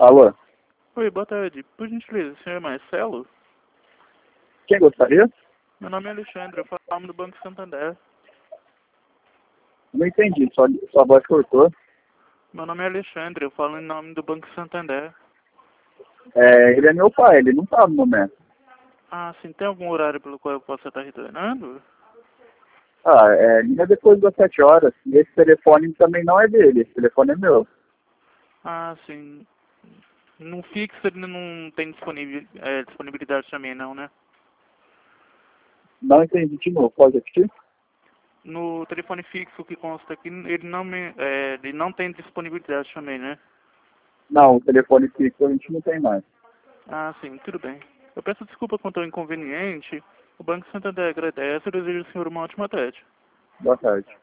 Alô? Oi, boa tarde. Por gentileza, o senhor é Marcelo? Quem gostaria? Meu nome é Alexandre, eu falo do Banco Santander. Não entendi, sua voz cortou. Meu nome é Alexandre, eu falo em nome do Banco Santander. Ele é meu pai, ele não tá no momento. Ah, sim, tem algum horário pelo qual eu possa estar retornando? Liga depois das 7 horas. E esse telefone também não é dele, esse telefone é meu. Ah, sim. No fixo ele não tem disponibilidade também não, né? Não entendi de novo, pode repetir? No telefone fixo que consta aqui, ele não tem disponibilidade também, né? Não, o telefone fixo a gente não tem mais. Ah, sim, tudo bem. Eu peço desculpa quanto ao inconveniente. O Banco Santander agradece e deseja ao senhor uma ótima tarde. Boa tarde.